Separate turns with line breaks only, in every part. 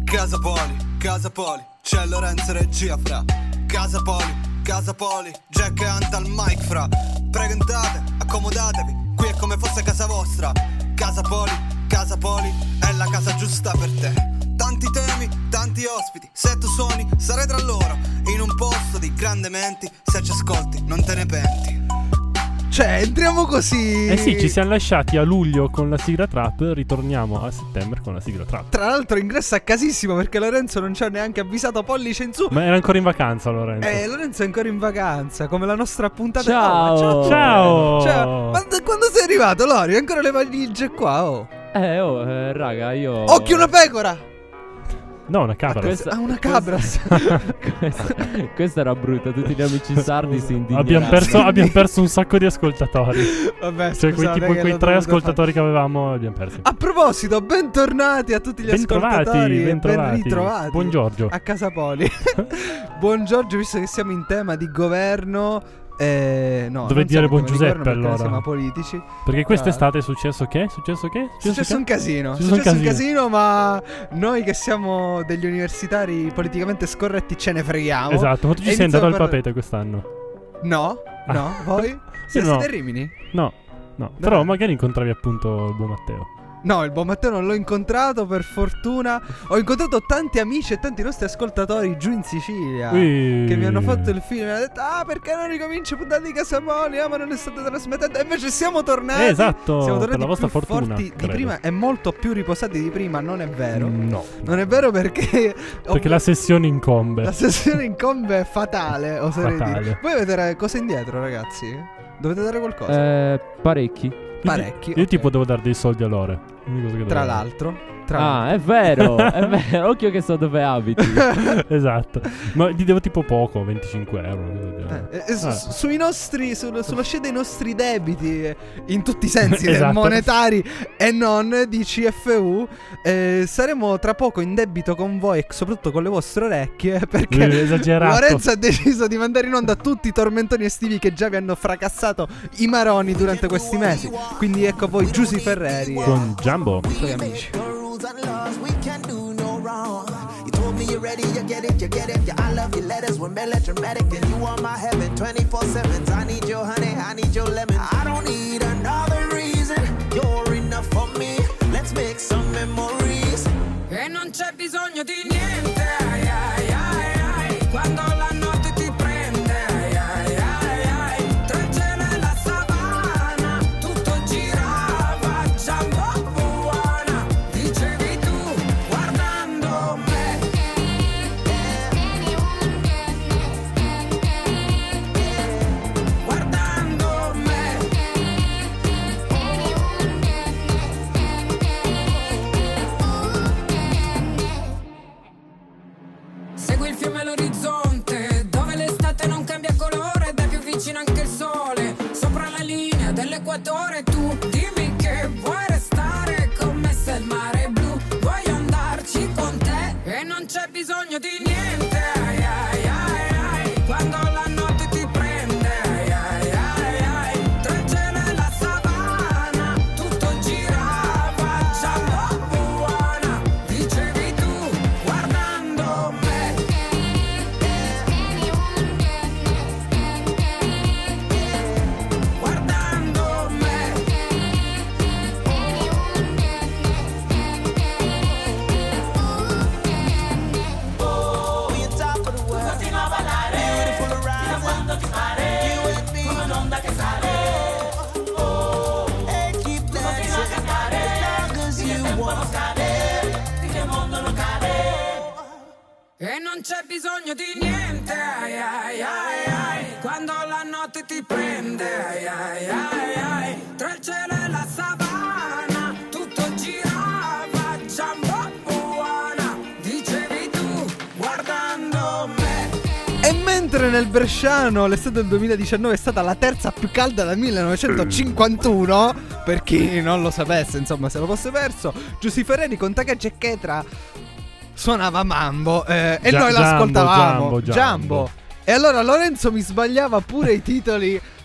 Casa Poli, c'è Lorenzo regia fra. Casa Poli, Jack e Anta al mic fra. Prego entrate, accomodatevi, qui è come fosse casa vostra. Casa Poli, è la casa giusta per te. Tanti temi, tanti ospiti, se tu suoni sarai tra loro. In un posto di grandi menti, se ci ascolti non te ne penti.
Cioè, entriamo così.
Eh sì, ci siamo lasciati a luglio con la sigla trap, ritorniamo a settembre con la sigla trap.
Tra l'altro ingresso a casissimo perché Lorenzo non ci ha neanche avvisato, pollice in su.
Ma era ancora in vacanza Lorenzo.
Lorenzo è ancora in vacanza, come la nostra puntata.
Ciao.
Ciao. Ma quando sei arrivato, Lori? Ancora le valigie qua, oh.
Raga, io...
Occhio, una pecora!
No, una capra.
Una capra.
Questa era brutta. Tutti gli amici sardi si indigneranno.
Abbiamo perso un sacco di ascoltatori.
Vabbè,
cioè, quei 3 ascoltatori che avevamo, abbiamo persi.
A proposito, bentornati a tutti gli ascoltatori. Ben ritrovati.
Buongiorno.
A Casa Poli. Buongiorno, visto che siamo in tema di governo. No,
dove dire buon Giuseppe allora?
Siamo politici.
Perché quest'estate è successo che?
È successo un casino, ma noi che siamo degli universitari politicamente scorretti ce ne freghiamo.
Esatto, ma tu ci sei andato al Papete quest'anno?
No, voi? Siete Rimini?
No. Però magari incontravi appunto il buon Matteo.
No, il buon Matteo non l'ho incontrato, per fortuna. Ho incontrato tanti amici e tanti nostri ascoltatori giù in Sicilia che mi hanno fatto il film e hanno detto: perché non ricominci puntate di Casa Poli? Ma non è stato trasmettendo. E invece siamo tornati.
Esatto,
siamo tornati
per la vostra
più
fortuna,
forti di prima e molto più riposati di prima. Non è vero?
No.
Non è vero perché
la sessione incombe.
La sessione incombe è fatale, oserei dire. Voi avete cosa indietro, ragazzi? Dovete dare qualcosa?
Parecchi.
Io tipo devo dare dei soldi a Lore.
Tra l'altro.
È vero. Occhio che so dove abiti.
Esatto. Ma gli devo tipo poco, 25 euro.
Sui nostri, sulla scia dei nostri debiti, in tutti i sensi,
esatto.
Monetari e non di CFU, saremo tra poco in debito con voi e soprattutto con le vostre orecchie, perché Lorenzo ha deciso di mandare in onda tutti i tormentoni estivi che già vi hanno fracassato i maroni durante questi mesi. Quindi ecco voi Giusy Ferreri
con Jumbo,
i suoi amici.
And laws, we can do no wrong. You told me you're ready, you get it. Yeah, I love your letters when melodramatic, and you are my heaven 24/7. I need your honey, I need your lemon. I don't need another reason. You're enough for me. Let's make some memories.
E non c'è bisogno di niente. Quando la notte ti prende. Tra il cielo e la savana, tutto girava. Jumbo. Tu dimmi che vuoi restare con me se il mare è blu. Voglio andarci con te e non c'è bisogno di niente. Quando la notte ti prende. Tra il cielo e la savana, tutto girava. Già buona, dicevi tu, guardando me. E non c'è bisogno di niente, quando la notte ti prende, tra il cielo e la savana, tutto girava, Jumbo buona, dicevi tu, guardando me.
E mentre nel bresciano l'estate del 2019 è stata la terza più calda dal 1951, per chi non lo sapesse, insomma, se lo fosse perso, Giusy Ferreri con Takagi e Ketra suonava Mambo e noi l'ascoltavamo. Jumbo. E allora Lorenzo mi sbagliava pure i titoli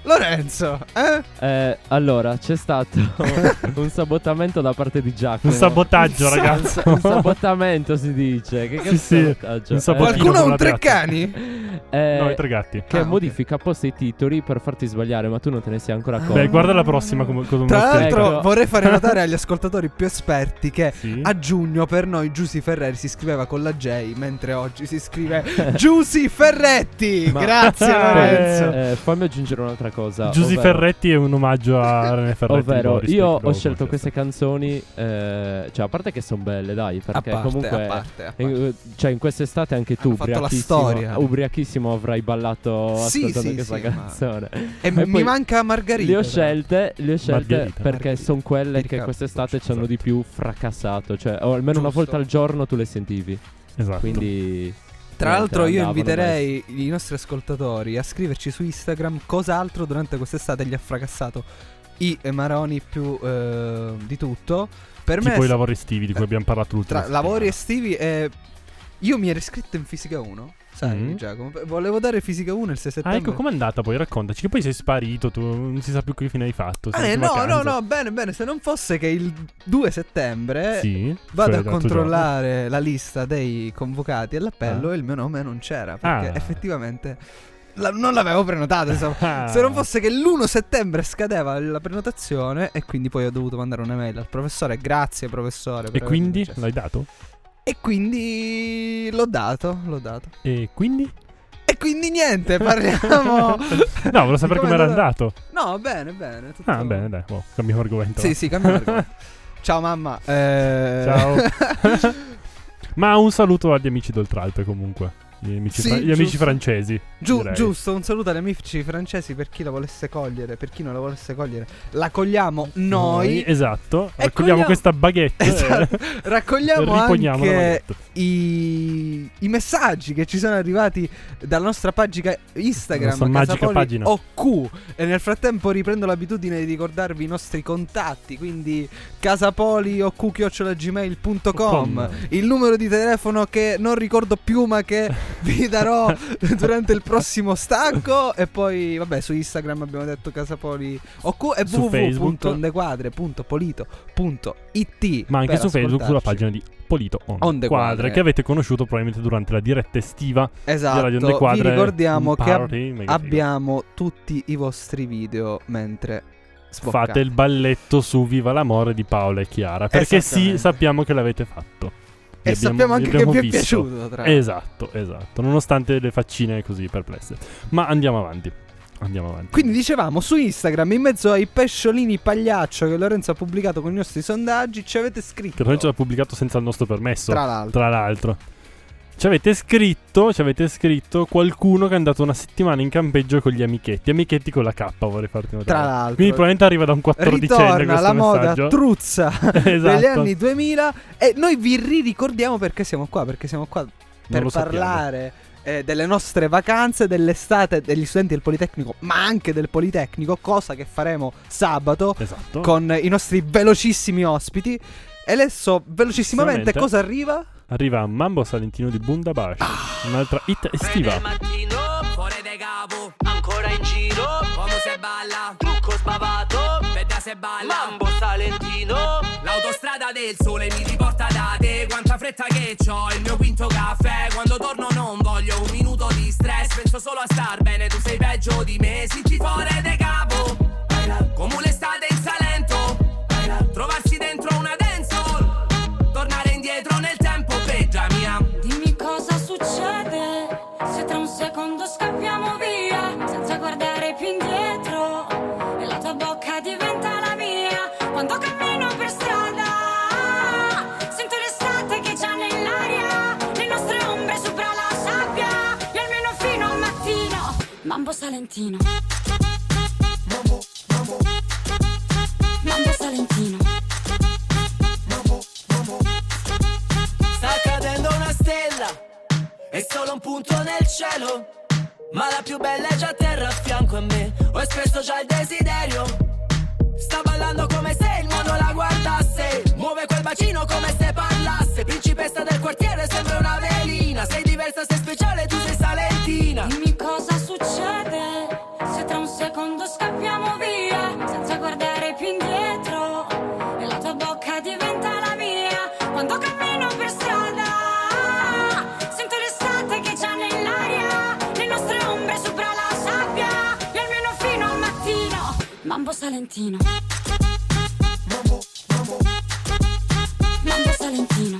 Lorenzo,
allora, c'è stato un sabotamento da parte di Giacomo.
Un sabotaggio, ragazzi.
Un sabotamento si dice. Che cazzo
Sì,
sabotaggio?
un sabotino.
qualcuno ha
con
un
la piazza.
Treccani?
No, i 3 gatti.
Che
ok.
modifica apposta i titoli per farti sbagliare, ma tu non te ne sei ancora accorto.
Beh, guarda la prossima cosa
Tra l'altro
Ecco.
vorrei fare notare agli ascoltatori più esperti che
Sì.
a giugno per noi Giusy Ferreri si scriveva con la J, mentre oggi si scrive Giusy Ferretti.
Ma-
Grazie Lorenzo.
Fammi aggiungere un'altra cosa.
Giusy
ovvero-
Ferretti è un omaggio a René Ferretti.
Ovvero,
con
io
rispetto,
ho scelto
con
queste canzoni, cioè a parte che sono belle, dai, perché
a
comunque,
parte.
cioè in quest'estate anche tu,
Hanno fatto la
ubriachissimo,
storia.
ubriachissimo avrai ballato
Sì,
ascoltando
sì,
questa
sì, ma-
canzone.
E
poi
mi manca Margherita.
Le ho scelte
Margherita.
perché sono quelle che
Riccardo,
quest'estate ci
esatto.
hanno di più fracassato, cioè o almeno una
Giusto.
volta al giorno tu le sentivi.
Esatto.
Quindi
Tra l'altro io
andavano
inviterei i nostri ascoltatori a scriverci su Instagram cosa altro durante quest'estate gli ha fracassato i Maroni più di tutto. Per me
Tipo i lavori estivi di cui abbiamo parlato l'ultima
tra lavori
settimana.
estivi io mi ero iscritto in Fisica 1, sai
Mm.
Giacomo, volevo dare Fisica 1 il 6
Ah,
settembre.
ecco, com'è andata poi? Raccontaci. Che poi sei sparito, tu non si sa più che fine hai fatto. sei in
no,
vacanza.
bene, se non fosse che il 2 settembre
Sì.
vado
cioè
a
l'altro
controllare la lista dei convocati all'appello
Ah.
e il mio nome non c'era, perché
Ah.
effettivamente non l'avevo prenotato, insomma.
giorno.
Se non fosse che l'1 settembre scadeva la prenotazione e quindi poi ho dovuto mandare un'email al professore, grazie professore. per
E
avermi
quindi
concesso.
l'hai dato?
E quindi l'ho dato.
E quindi?
E quindi niente, parliamo.
No, volevo sapere
Come
com'era
è
andato.
No, bene, tutto...
Ah, bene, dai. Cambiamo argomento.
Sì, cambiamo argomento. Ciao mamma.
Ciao. Ma un saluto agli amici d'Oltralpe comunque. Gli amici,
Sì,
gli amici
giusto.
francesi. direi.
Giusto, un saluto agli amici francesi per chi la volesse cogliere, per chi non la volesse cogliere. La cogliamo noi.
Esatto.
E
Raccogliamo
cogliamo-
questa baguette.
Esatto. Raccogliamo
Riponiamo la
anche
baguette.
i messaggi che ci sono arrivati dalla nostra pagina Instagram,
La nostra magica
Casapoli
pagina.
OQ. E nel frattempo riprendo l'abitudine di ricordarvi i nostri contatti, quindi casapolioq@gmail.com, il numero di telefono che non ricordo più ma che vi darò durante il prossimo stacco. E poi vabbè, su Instagram abbiamo detto Casapoli OQ e
Su Facebook.
www.ondequadre.it.
Ma anche
per
su Facebook sulla
ascoltarci.
pagina di Polito
On
On
the
Quadre,
Quadre.
che avete conosciuto probabilmente durante la diretta estiva di
Esatto,
Radio On The Quadre.
vi ricordiamo
un
che
party mega figo.
abbiamo tutti i vostri video mentre sboccate.
Fate il balletto su Viva l'amore di Paola e Chiara, perché sì,
Esattamente.
sappiamo che l'avete fatto.
E
Vi
sappiamo anche che vi è
visto.
piaciuto, tra l'altro.
Esatto, nonostante le faccine così perplesse. Ma andiamo avanti.
Quindi dicevamo su Instagram, in mezzo ai pesciolini pagliaccio che Lorenzo ha pubblicato con i nostri sondaggi, ci avete scritto.
Che Lorenzo l'ha pubblicato senza il nostro permesso.
Tra l'altro.
Ci avete scritto qualcuno che è andato una settimana in campeggio con gli amichetti con la K, vorrei farti notare.
Tra l'altro.
Quindi probabilmente arriva da un 14enne
Ritorna
questo
la moda
messaggio.
truzza degli
Esatto.
anni 2000 e noi vi ricordiamo perché siamo qua per
lo
parlare delle nostre vacanze, dell'estate degli studenti del Politecnico, ma anche del Politecnico, cosa che faremo sabato
Esatto.
con i nostri velocissimi ospiti. E adesso velocissimamente
Veramente.
cosa arriva?
Arriva Mambo Salentino di Bundabash, un'altra hit estiva.
mattino, fuori de capo, ancora in giro, come se balla, trucco spavato, veda se balla, Mambo Salentino, l'autostrada del sole mi riporta da te, quanta fretta che c'ho, il mio quinto caffè, quando torno non voglio un minuto di stress, penso solo a star bene, tu sei peggio di me, sinci fuori de capo, come l'estate in Salento, trovarsi dentro una dancehall, tornare indietro nel tempo, peggia mia.
Dimmi cosa succede se tra un secondo scappiamo via senza guardare più indietro e la tua bocca diventa la mia. Quando cammino per strada sento l'estate che già nell'aria, le nostre ombre sopra la sabbia e almeno fino al mattino. Mambo Salentino, Mambo Salentino.
Sta cadendo una stella, è solo un punto nel cielo, ma la più bella è già a terra a fianco a me, ho espresso già il desiderio. Sta ballando come se il mondo la guardasse, muove quel bacino come se parlasse, principessa del quartiere sembra una velina, sei diversa, sei speciale, tu sei salentina.
Dimmi cosa succede se tra un secondo scappiamo bocca diventa la mia. Quando cammino per strada sento l'estate che già nell'aria, le nostre ombre sopra la sabbia, e almeno fino al mattino. Mambo salentino, mambo salentino.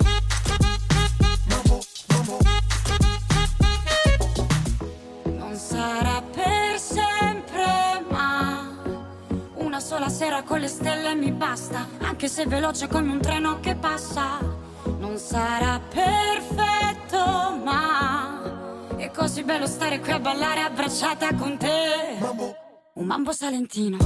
Non sarà per sempre, ma una sola sera con le stelle mi basta, anche se veloce come un treno che passa. Non sarà perfetto, ma è così bello stare qui a ballare abbracciata con te. Un mambo salentino.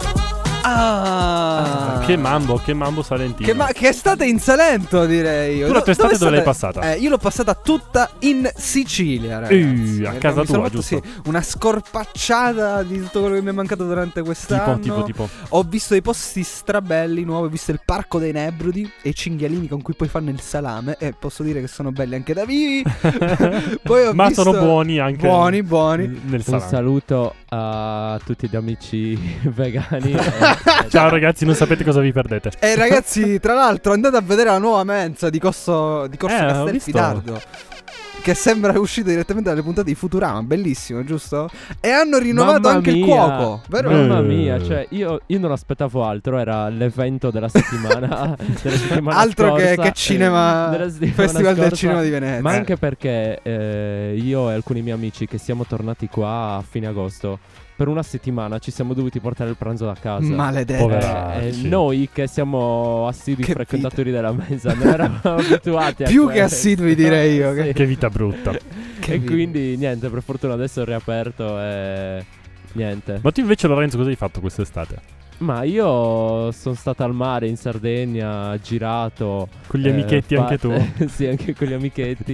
Che mambo salentino.
Che estate in Salento, direi.
Tu la tua estate dove l'hai passata?
Io l'ho passata tutta in Sicilia, ragazzi.
A casa tua,
fatto,
giusto?
Sì, una scorpacciata di tutto quello che mi è mancato durante quest'anno.
Tipo.
Ho visto dei posti strabelli nuovi. Ho visto il Parco dei Nebrodi e i cinghialini con cui poi fanno il salame. E posso dire che sono belli anche da vivi. Poi ho visto...
sono buoni anche.
Buoni.
Nel salame.
Un saluto a tutti gli amici vegani.
Ciao ragazzi, non sapete cosa vi perdete.
E ragazzi, tra l'altro andate a vedere la nuova mensa di Corso Castelfidardo, che sembra uscita direttamente dalle puntate di Futurama. Bellissimo, giusto? E hanno rinnovato anche il cuoco, vero?
Mamma mia, cioè io non aspettavo altro. Era l'evento della settimana,
altro
scorsa,
che cinema, Festival del Cinema di Venezia.
Ma anche perché io e alcuni miei amici che siamo tornati qua a fine agosto, per una settimana ci siamo dovuti portare il pranzo da casa.
Maledetto.
Noi che siamo assidui frequentatori della mesa non eravamo abituati a
più che assidui, direi io.
Sì.
Che vita brutta.
Quindi niente, per fortuna adesso è riaperto e niente.
Ma tu invece, Lorenzo, cosa hai fatto quest'estate?
Ma io sono stato al mare in Sardegna, girato
con gli amichetti anche tu?
Sì, anche con gli amichetti.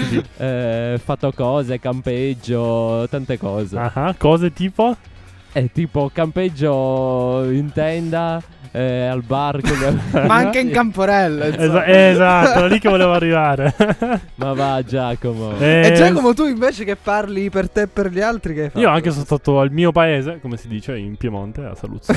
Fatto cose, campeggio, tante cose.
Cose tipo?
Tipo campeggio in tenda, al bar
ma anche in Camporella,
esatto, lì che volevo arrivare.
Ma va, Giacomo.
E Giacomo, tu invece che parli per te e per gli altri, che hai fatto?
Io anche sono stato al mio paese, come si dice in Piemonte, a Saluzzo.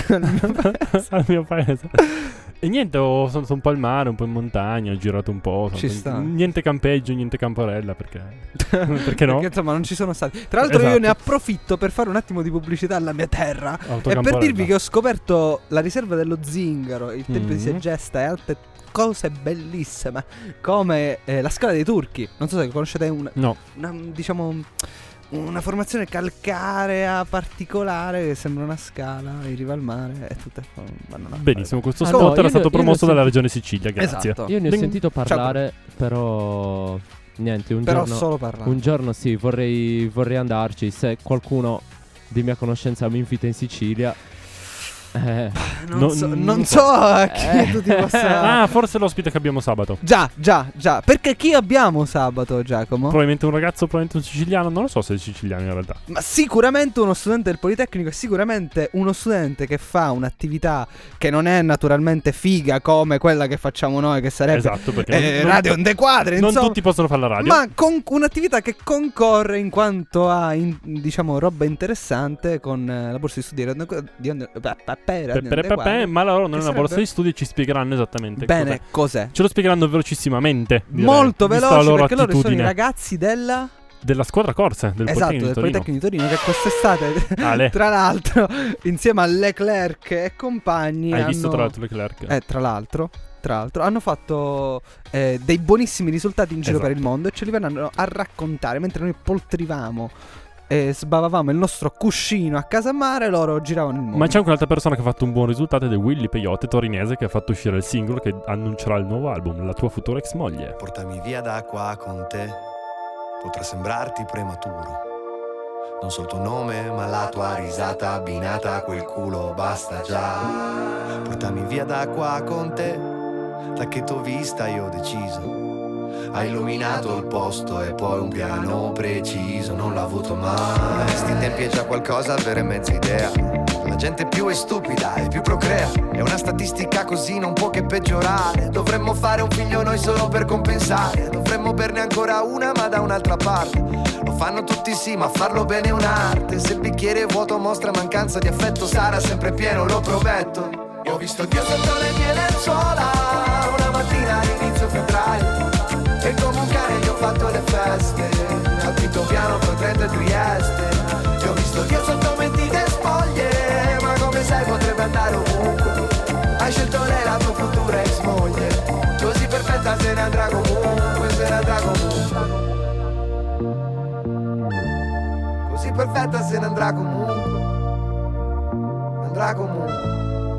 Al mio paese. E niente, sono un po' al mare, un po' in montagna, ho girato un po'.
Ci sta.
Niente campeggio, niente Camporella, perché no?
Perché insomma non ci sono stati. Tra l'altro io ne approfitto per fare un attimo di pubblicità alla mia terra e per dirvi che ho scoperto la riserva dello Zingaro, il Tempio di Segesta e altre cose bellissime, come la Scala dei Turchi. Non so se conoscete una formazione calcarea particolare che sembra una scala in riva al mare e tutte vanno là.
Benissimo, questo spot era stato promosso dalla regione Sicilia, grazie.
Esatto.
Io ne ho sentito parlare, però niente, un giorno sì, vorrei andarci. Se qualcuno di mia conoscenza mi invita in Sicilia,
non so a chi tu ti possa...
forse l'ospite che abbiamo sabato.
Già. Perché chi abbiamo sabato, Giacomo?
Probabilmente un ragazzo, probabilmente un siciliano. Non lo so se è siciliano in realtà.
Ma sicuramente uno studente del Politecnico. E sicuramente uno studente che fa un'attività che non è naturalmente figa come quella che facciamo noi, che sarebbe
esatto, perché
radio on the quadri.
Non tutti possono fare la radio,
ma con un'attività che concorre in quanto a diciamo roba interessante con la borsa di studio
ma loro non è una borsa di studio e ci spiegheranno esattamente
bene cos'è.
Ce lo spiegheranno velocissimamente,
molto veloce, perché loro sono i ragazzi della
squadra corse del
Politecnico di Torino, che quest'estate tra l'altro insieme a Leclerc e compagni
visto tra l'altro Leclerc?
Tra l'altro hanno fatto dei buonissimi risultati in giro per il mondo e ce li verranno a raccontare mentre noi poltrivamo e sbavavamo il nostro cuscino a casa mare, loro giravano il mondo.
Ma c'è anche un'altra persona che ha fatto un buon risultato ed è Willy Peyote, torinese, che ha fatto uscire il singolo che annuncerà il nuovo album, La tua futura ex moglie.
Portami via da qua con te, potrà sembrarti prematuro. Non so il tuo nome, ma la tua risata abbinata a quel culo basta già. Portami via da qua con te, da che t'ho vista io ho deciso. Hai illuminato il posto e poi un piano preciso non l'ho avuto mai. Sti tempi è già qualcosa avere mezza idea. La gente più è stupida e più procrea. È una statistica così non può che peggiorare. Dovremmo fare un figlio noi solo per compensare. Dovremmo berne ancora una ma da un'altra parte. Lo fanno tutti sì ma farlo bene è un'arte. Se il bicchiere è vuoto mostra mancanza di affetto, sarà sempre pieno, lo prometto. E ho visto Dio sotto le mie lenzuola. perfetta se ne andrà comunque. Andrà comunque.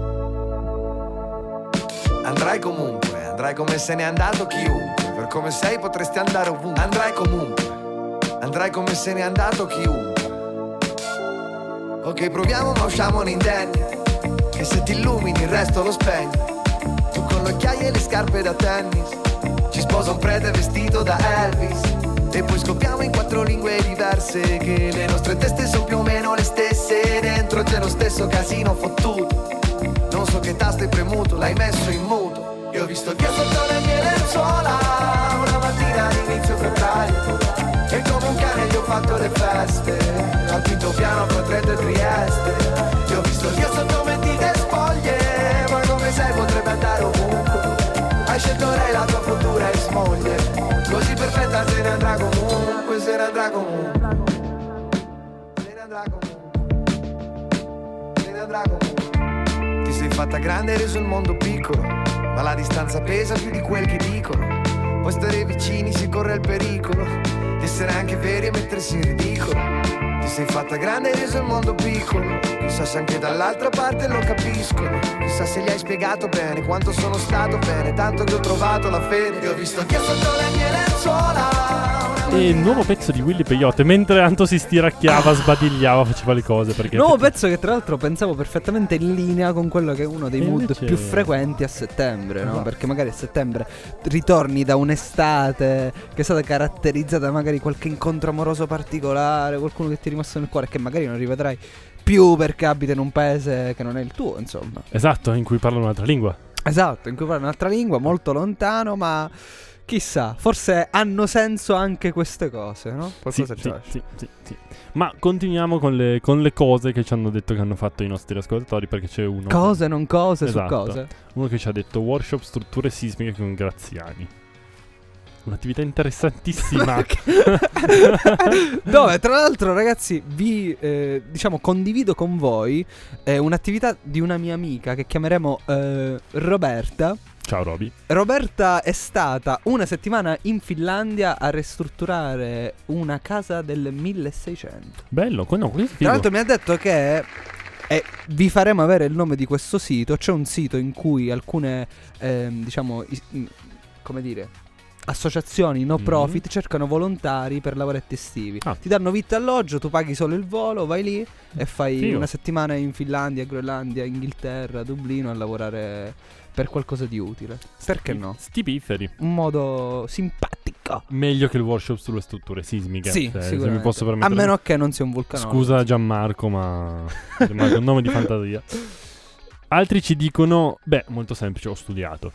Andrai comunque, andrai come se n'è andato chiunque. Per come sei potresti andare ovunque. Andrai comunque, andrai come se n'è andato chiunque. Ok, proviamo ma usciamone indenni, che se ti illumini il resto lo spegni. Tu con le occhiaie e le scarpe da tennis, ci sposa un prete vestito da Elvis. E poi scoppiamo in 4 lingue diverse, che le nostre teste sono più o meno le stesse. Dentro c'è lo stesso casino fottuto. Non so che tasto hai premuto, l'hai messo in muto. Io ho visto Dio sotto le mie lenzuola una mattina all'inizio febbraio, e come un cane gli ho fatto le feste al quinto piano con Trento e Trieste. Io ho visto Dio sotto mentite spoglie, ma come sei potrebbe andare ovunque. Hai scelto lei la tua futura ex moglie, così perfetta se ne andrà comunque, se ne andrà comunque, se ne andrà comunque, se ne andrà comunque. Ti sei fatta grande e reso il mondo piccolo, ma la distanza pesa più di quel che dicono. Poi stare vicini si corre il pericolo di essere anche veri e mettersi in ridicolo. Ti sei fatta grande e reso il mondo piccolo, chissà se anche dall'altra parte lo capiscono. Chissà se gli hai spiegato bene quanto sono stato bene, tanto che ho trovato la fede. E ho visto Dio sotto le mie lenzuola.
E il nuovo pezzo di Willy Peyote, mentre Anto si stiracchiava, sbadigliava, faceva le cose. Perché
nuovo pezzo che tra l'altro pensavo perfettamente in linea con quello che è uno dei mood
invece
più frequenti a settembre, no? Perché magari a settembre ritorni da un'estate che è stata caratterizzata magari qualche incontro amoroso particolare, qualcuno che ti è rimasto nel cuore, che magari non rivedrai più perché abita in un paese che non è il tuo, insomma.
Esatto, in cui parla un'altra lingua.
Esatto, in cui parla un'altra lingua, molto lontano, ma chissà, forse hanno senso anche queste cose, no?
Qualcosa sì. Ma continuiamo con le cose che ci hanno detto che hanno fatto i nostri ascoltatori, perché c'è uno.
Cose, non cose,
esatto,
su cose.
Uno che ci ha detto workshop strutture sismiche con Graziani. Un'attività interessantissima.
Dove tra l'altro, ragazzi, vi diciamo condivido con voi un'attività di una mia amica che chiameremo Roberta.
Ciao Roby.
Roberta è stata una settimana in Finlandia a ristrutturare una casa del 1600.
Bello, no,
tra l'altro mi ha detto che vi faremo avere il nome di questo sito. C'è un sito in cui alcune diciamo come dire, associazioni no profit cercano volontari per lavoretti estivi. Ti danno vitto e alloggio, tu paghi solo il volo, vai lì e fai una settimana in Finlandia, Groenlandia, Inghilterra, Dublino a lavorare per qualcosa di utile. Perché no?
Stipiferi.
Un modo simpatico.
Meglio che il workshop sulle strutture sismiche.
Sì,
se mi posso permettere.
A meno che non sia un vulcano.
Scusa Gianmarco, ma è un nome di fantasia. Altri ci dicono, molto semplice, ho studiato.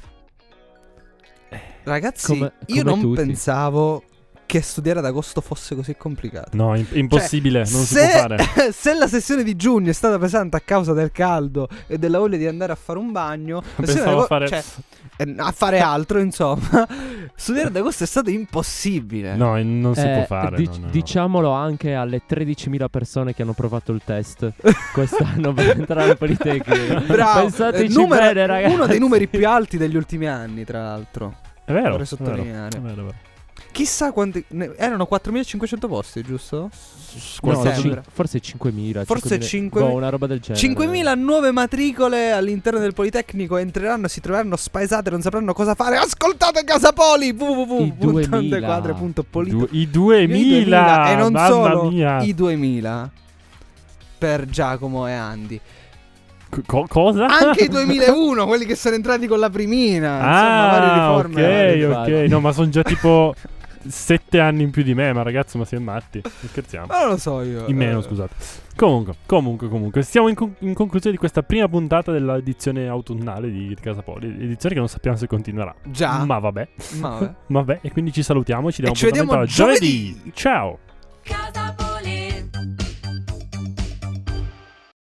Ragazzi, io non pensavo che studiare ad agosto fosse così complicato.
No, impossibile, non si può fare.
Se la sessione di giugno è stata pesante a causa del caldo e della voglia di andare a fare un bagno,
pensavo
a fare altro, insomma, studiare ad agosto è stato impossibile.
No, non si può fare. No.
Diciamolo anche alle 13.000 persone che hanno provato il test quest'anno per entrare al Politecnico.
Bravo.
Pensateci bene, ragazzi.
Uno dei numeri più alti degli ultimi anni, tra l'altro.
È vero.
Vorrei sottolineare.
È vero.
Chissà quanti. Erano 4.500 posti, giusto?
No, forse 5.000.
Forse 5.000.
Una roba del genere.
5.000 nuove matricole all'interno del Politecnico. Entreranno, si troveranno spaesate, non sapranno cosa fare. Ascoltate Casapoli. www.tantequadre.polito.
I 2.000.
E non solo
mia.
I 2.000 per Giacomo e Andy.
Cosa?
Anche i 2001, quelli che sono entrati con la primina. Insomma, varie riforme.
Ok. No, ma sono già tipo 7 anni in più di me, ma ragazzi, ma siamo matti. Non scherziamo.
Ma non lo so io.
In meno, scusate. Comunque. Siamo in conclusione di questa prima puntata dell'edizione autunnale di Casapoli. Edizione che non sappiamo se continuerà.
Già.
Ma vabbè. E quindi ci salutiamo. Ci diamo
appuntamento a
giovedì. Ciao.